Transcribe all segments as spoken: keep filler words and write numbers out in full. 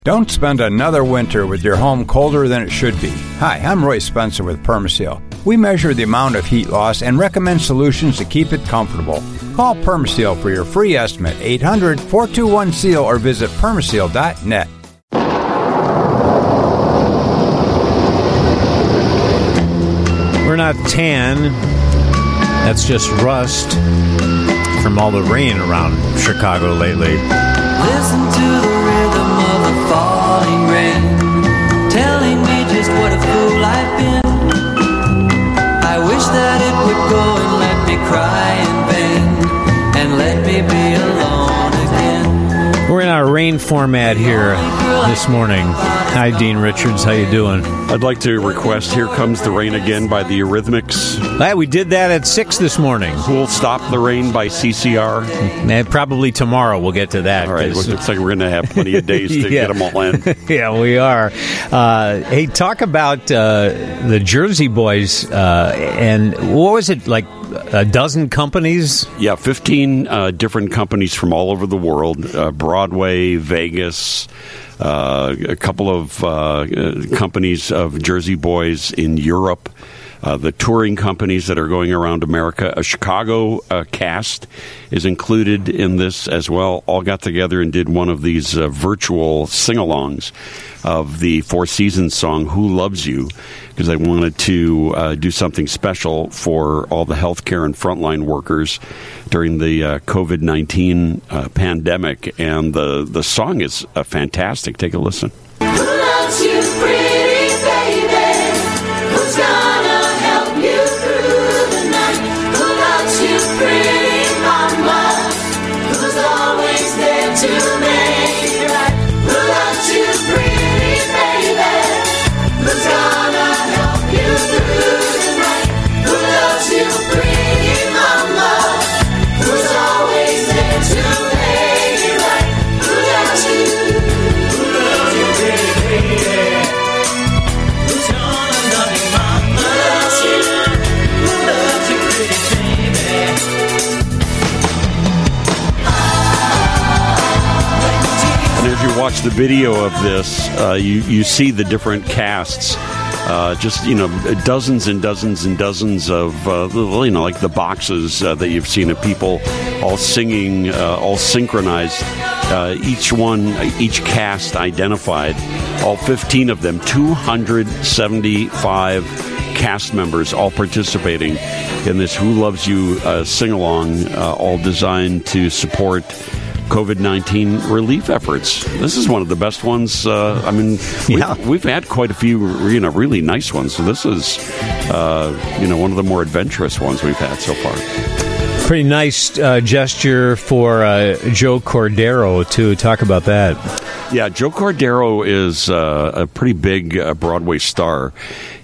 Don't spend another winter with your home colder than it should be. Hi, I'm Roy Spencer with Permaseal. We measure the amount of heat loss and recommend solutions to keep it comfortable. Call Permaseal for your free estimate, eight hundred, four two one, S E A L, or visit permaseal dot net. We're not tan. That's just rust from all the rain around Chicago lately. Listen to the rhythm of the falling rain, telling me just what a fool I've been. I wish that it would go and let me cry in vain, and let me be alone again. We're in our rain format here this morning. Hi, Dean Richards. How you doing? I'd like to request Here Comes the Rain Again by the Eurythmics. Hey, we did that at six this morning. Cool Stop the Rain by C C R. And probably tomorrow we'll get to that. All right, well, it looks like we're going to have plenty of days to yeah. get them all in. Yeah, we are. Uh, hey, talk about uh, the Jersey Boys, uh, and what was it, like a dozen companies? Yeah, fifteen uh, different companies from all over the world, uh, Broadway, Vegas, uh, a couple of uh, companies of Jersey Boys in Europe, uh, the touring companies that are going around America. A Chicago uh, cast is included in this as well. All got together and did one of these uh, virtual sing-alongs of the Four Seasons song, Who Loves You, because I wanted to uh, do something special for all the healthcare and frontline workers during the uh, covid nineteen uh, pandemic. And the, the song is uh, fantastic. Take a listen. Who loves you, pretty baby? Who's gonna help you through the night? Who loves you, pretty mama? Who's always there to make it right? Who loves you, pretty baby? Who's gonna help you through the night? Who loves you, pretty mama? Who's always there to make it right? Who loves you? Who loves you, pretty baby? Who's gonna love you, mama? Who loves you? Who loves you, pretty baby? And as you watch the video of this, uh, you, you see the different casts. Uh, just, you know, dozens and dozens and dozens of, uh, you know, like the boxes uh, that you've seen of people all singing, uh, all synchronized. Uh, each one, each cast identified, all fifteen of them, two hundred seventy-five cast members all participating in this Who Loves You uh, sing-along, uh, all designed to support covid nineteen relief efforts. This is one of the best ones. Uh, I mean, we've, Yeah. we've had quite a few, you know, really nice ones. So this is, uh, you know, one of the more adventurous ones we've had so far. Pretty nice uh, gesture for uh, Joe Cordero, to talk about that. Yeah, Joe Cordero is uh, a pretty big uh, Broadway star.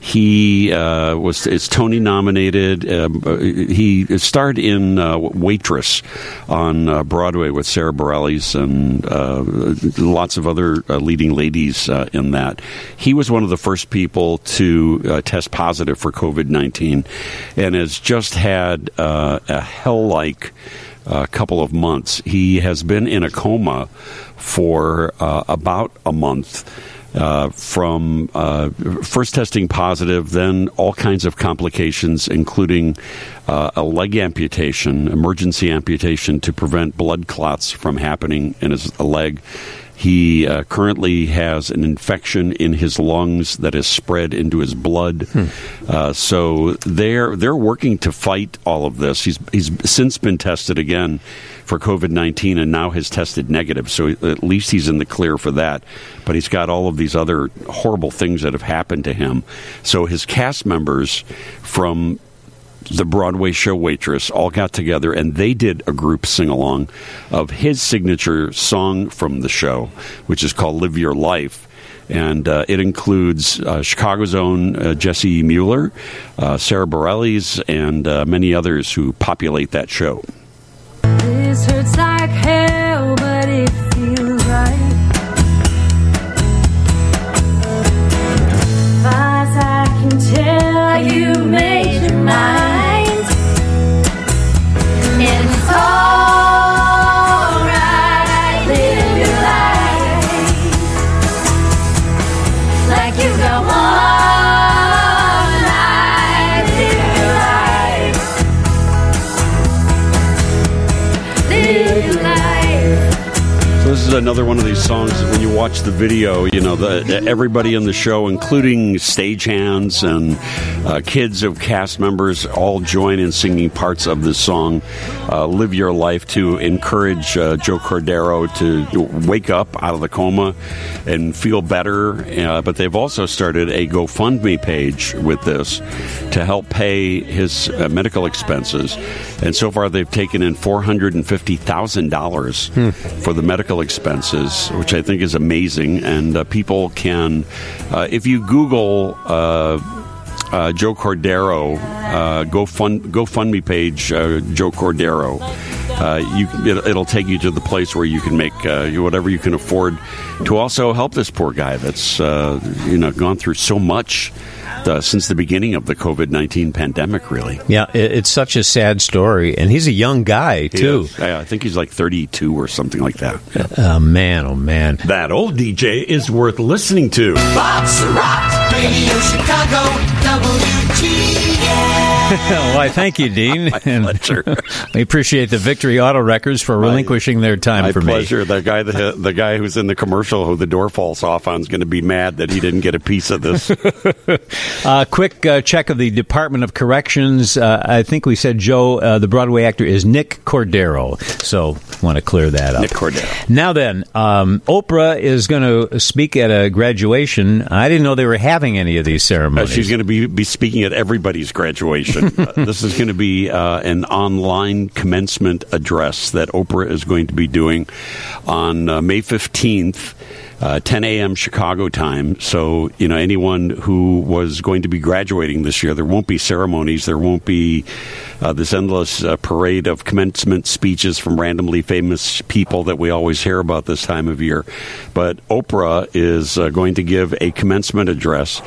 He uh, was is Tony nominated. Um, he starred in uh, Waitress on uh, Broadway with Sarah Bareilles and uh, lots of other uh, leading ladies uh, in that. He was one of the first people to uh, test positive for covid nineteen and has just had uh, a hell-like uh, couple of months. He has been in a coma for uh, about a month. Uh, from uh, first testing positive, then all kinds of complications, including uh, a leg amputation, emergency amputation to prevent blood clots from happening in his leg. He uh, currently has an infection in his lungs that has spread into his blood. Hmm. Uh, so they're they're working to fight all of this. He's he's since been tested again for covid nineteen and now has tested negative. So at least he's in the clear for that. But he's got all of these other horrible things that have happened to him. So his cast members from the Broadway show Waitress all got together and they did a group sing-along of his signature song from the show, which is called Live Your Life. And uh, it includes uh, Chicago's own uh, Jesse Mueller, uh, Sarah Bareilles, and uh, many others who populate that show. This hurts like hell, but it feels right. Far as I can tell, you made your mind. It's all right, live your life. another one of these songs that when you watch the video, you know, the, everybody in the show, including stagehands and uh, kids of cast members, all join in singing parts of this song, uh, Live Your Life, to encourage uh, Joe Cordero to wake up out of the coma and feel better. Uh, but they've also started a GoFundMe page with this to help pay his uh, medical expenses. And so far they've taken in four hundred fifty thousand dollars hmm. for the medical expenses, which I think is amazing. And uh, people can, uh, if you Google uh, uh, Joe Cordero, uh, GoFund, GoFundMe page, uh, Joe Cordero, uh, you, it, it'll take you to the place where you can make uh, whatever you can afford to also help this poor guy that's uh, you know gone through so much Uh, since the beginning of the covid nineteen pandemic, really. Yeah, it, it's such a sad story. And he's a young guy, too. I, I think he's like thirty-two or something like that. Yeah. Oh, man, oh, man. That old D J is worth listening to. Bob Surratt, Radio Chicago, W G N. Well, I thank you, Dean. My and pleasure. We appreciate the Victory Auto Records for relinquishing their time My for pleasure. me. The guy, the, the guy who's in the commercial who the door falls off on is going to be mad that he didn't get a piece of this. uh, quick uh, check of the Department of Corrections. Uh, I think we said Joe, uh, the Broadway actor, is Nick Cordero. So want to clear that up. Nick Cordero. Now then, um, Oprah is going to speak at a graduation. I didn't know they were having any of these Uh, ceremonies. she's going to be, be speaking at everybody's graduation. uh, this is going to be uh, an online commencement address that Oprah is going to be doing on uh, May fifteenth. Uh, ten a.m. Chicago time. So, you know, anyone who was going to be graduating this year, there won't be ceremonies. There won't be uh, this endless uh, parade of commencement speeches from randomly famous people that we always hear about this time of year. But Oprah is uh, going to give a commencement address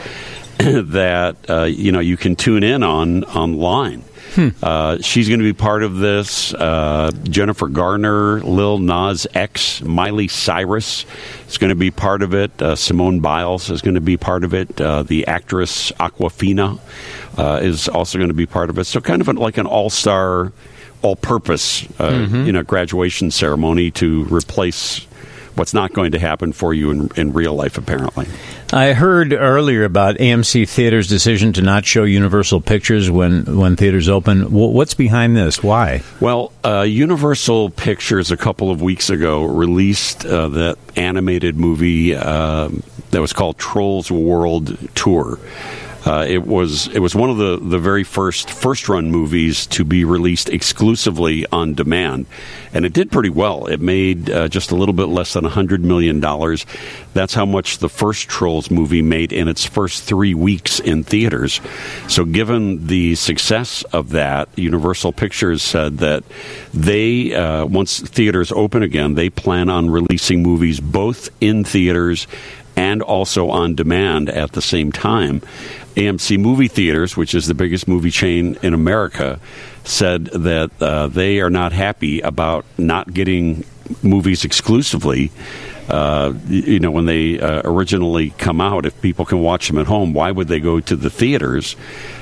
that, uh, you know, you can tune in on online. Hmm. Uh, she's going to be part of this. Uh, Jennifer Garner, Lil Nas X, Miley Cyrus is going to be part of it. Uh, Simone Biles is going to be part of it. Uh, the actress Awkwafina uh, is also going to be part of it. So kind of like an all-star, all-purpose, uh, mm-hmm. you know, graduation ceremony to replace what's not going to happen for you in, in real life, apparently. I heard earlier about A M C Theater's decision to not show Universal Pictures when, when theaters open. W- what's behind this? Why? Well, uh, Universal Pictures a couple of weeks ago released uh, that animated movie uh, that was called Trolls World Tour. Uh, it was it was one of the, the very first first run movies to be released exclusively on demand, and it did pretty well. It made uh, just a little bit less than a hundred million dollars. That's how much the first Trolls movie made in its first three weeks in theaters. So, given the success of that, Universal Pictures said that they uh, once theaters open again, they plan on releasing movies both in theaters and also on demand at the same time. A M C Movie Theaters, which is the biggest movie chain in America, said that uh, they are not happy about not getting movies exclusively. Uh, you know, when they uh, originally come out, if people can watch them at home, why would they go to the theaters?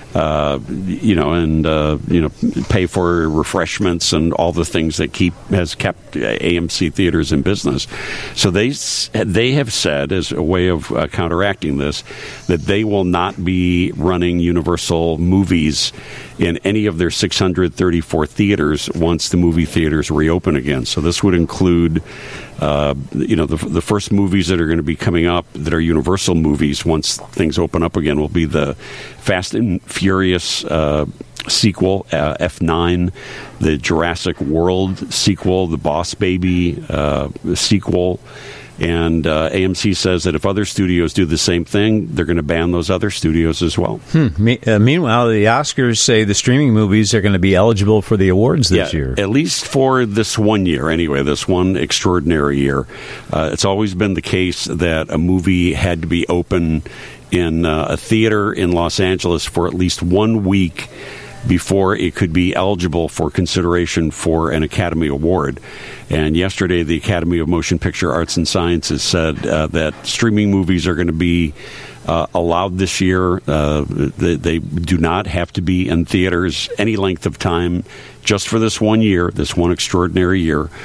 Uh, you know, and uh, you know, pay for refreshments and all the things that keep has kept A M C theaters in business. So they they have said, as a way of uh, counteracting this, that they will not be running Universal movies in any of their six hundred thirty-four theaters once the movie theaters reopen again. So this would include, uh, you know, the, the first movies that are going to be coming up that are Universal movies once things open up again will be the Fast and Furious uh, sequel, uh, F nine, the Jurassic World sequel, the Boss Baby uh, sequel. And uh, A M C says that if other studios do the same thing, they're going to ban those other studios as well. Hmm. Me- uh, meanwhile, the Oscars say the streaming movies are going to be eligible for the awards this yeah, year. At least for this one year, anyway, this one extraordinary year. Uh, it's always been the case that a movie had to be open in uh, a theater in Los Angeles for at least one week before it could be eligible for consideration for an Academy Award. And yesterday, the Academy of Motion Picture Arts and Sciences said uh, that streaming movies are going to be uh, allowed this year. Uh, they, they do not have to be in theaters any length of time, just for this one year, this one extraordinary year.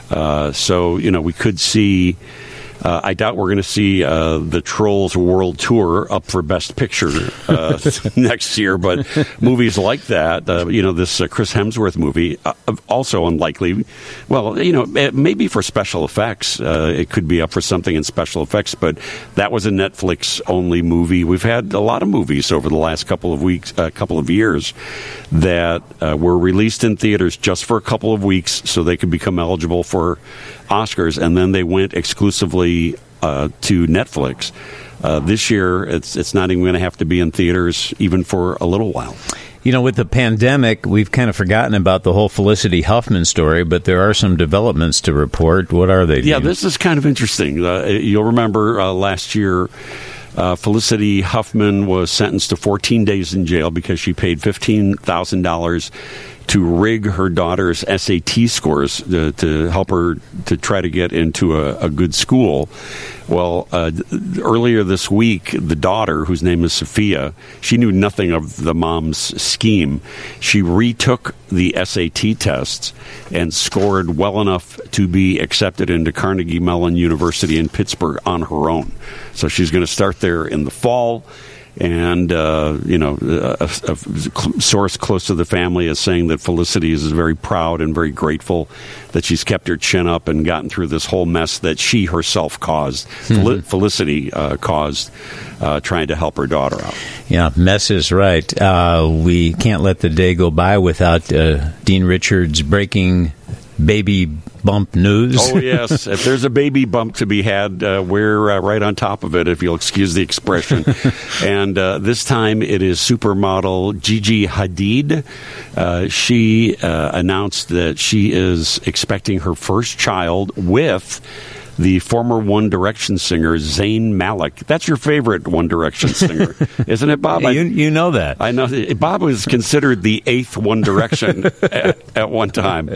Uh, so, you know, we could see... Uh, I doubt we're going to see uh, the Trolls World Tour up for Best Picture uh, next year, but movies like that, uh, you know, this uh, Chris Hemsworth movie, uh, also unlikely. Well, you know, maybe for special effects, uh, it could be up for something in special effects, but that was a Netflix-only movie. We've had a lot of movies over the last couple of weeks, a uh, couple of years, that uh, were released in theaters just for a couple of weeks so they could become eligible for Oscars, and then they went exclusively uh, to Netflix. Uh, this year, it's it's not even going to have to be in theaters even for a little while. You know, with the pandemic, we've kind of forgotten about the whole Felicity Huffman story, but there are some developments to report. What are they? Yeah, Dean? This is kind of interesting. Uh, you'll remember uh, last year, Uh, Felicity Huffman was sentenced to fourteen days in jail because she paid fifteen thousand dollars to rig her daughter's S A T scores to, to help her to try to get into a, a good school. Well, uh, earlier this week, the daughter, whose name is Sophia, she knew nothing of the mom's scheme. She retook the S A T tests and scored well enough to be accepted into Carnegie Mellon University in Pittsburgh on her own. So she's going to start there in the fall. And, uh, you know, a, a source close to the family is saying that Felicity is very proud and very grateful that she's kept her chin up and gotten through this whole mess that she herself caused, mm-hmm. Felicity uh, caused, uh, trying to help her daughter out. Yeah, mess is right. Uh, we can't let the day go by without uh, Dean Richards breaking baby bump news. Oh, yes. If there's a baby bump to be had, uh, we're uh, right on top of it, if you'll excuse the expression. And uh, this time it is supermodel Gigi Hadid. Uh, she uh, announced that she is expecting her first child with the former One Direction singer, Zayn Malik. That's your favorite One Direction singer, isn't it, Bob? You, you know that. I know. Bob was considered the eighth One Direction at, at one time.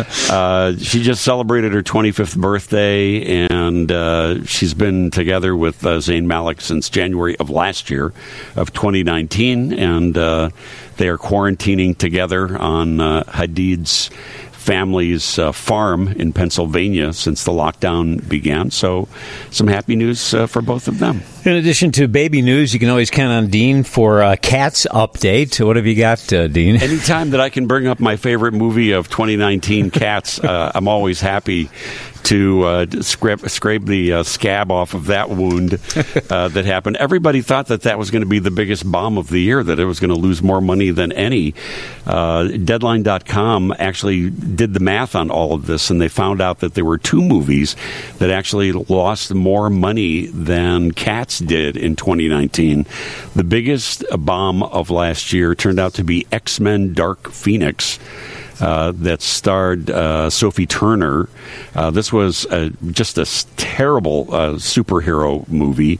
Uh, she just celebrated her twenty-fifth birthday, and uh, she's been together with uh, Zayn Malik since January of last year, of twenty nineteen, and uh, they are quarantining together on uh, Hadid's family's uh, farm in Pennsylvania since the lockdown began. So some happy news uh, for both of them. In addition to baby news, you can always count on Dean for a Cats update. What have you got, uh, Dean? Anytime that I can bring up my favorite movie of twenty nineteen, Cats, uh, I'm always happy to uh, scrape, scrape the uh, scab off of that wound uh, that happened. Everybody thought that that was going to be the biggest bomb of the year, that it was going to lose more money than any. Uh, Deadline dot com actually did the math on all of this, and they found out that there were two movies that actually lost more money than Cats did in twenty nineteen. The biggest bomb of last year turned out to be X-Men Dark Phoenix. Uh, that starred uh, Sophie Turner. Uh, this was uh, just a terrible uh, superhero movie,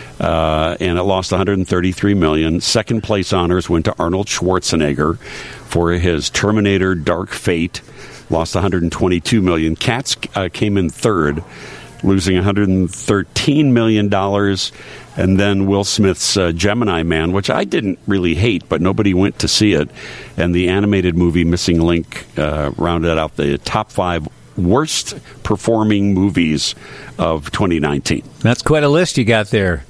uh, and it lost one hundred thirty-three million dollars. Second place honors went to Arnold Schwarzenegger for his Terminator Dark Fate, lost one hundred twenty-two million dollars. Cats uh, came in third, losing one hundred thirteen million dollars. And then Will Smith's uh, Gemini Man, which I didn't really hate, but nobody went to see it. And the animated movie Missing Link uh, rounded out the top five worst performing movies of twenty nineteen. That's quite a list you got there.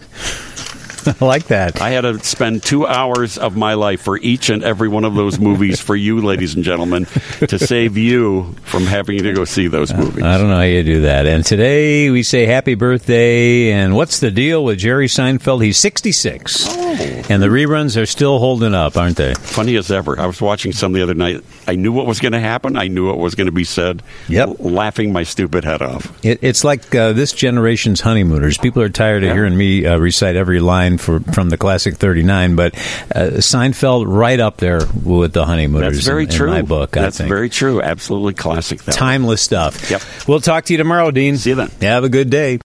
I like that. I had to spend two hours of my life for each and every one of those movies for you, ladies and gentlemen, to save you from having to go see those movies. I don't know how you do that. And today we say happy birthday. And what's the deal with Jerry Seinfeld? He's sixty-six. Oh. And the reruns are still holding up, aren't they? Funny as ever. I was watching some the other night. I knew what was going to happen. I knew what was going to be said. Yep. Laughing my stupid head off. It, it's like uh, this generation's honeymooners. People are tired of yeah. hearing me uh, recite every line for, from the classic thirty-nine, but uh, Seinfeld right up there with the honeymooners. That's very in, true. In my book, I That's think. very true. Absolutely classic. Timeless stuff. Yep. We'll talk to you tomorrow, Dean. See you then. Have a good day.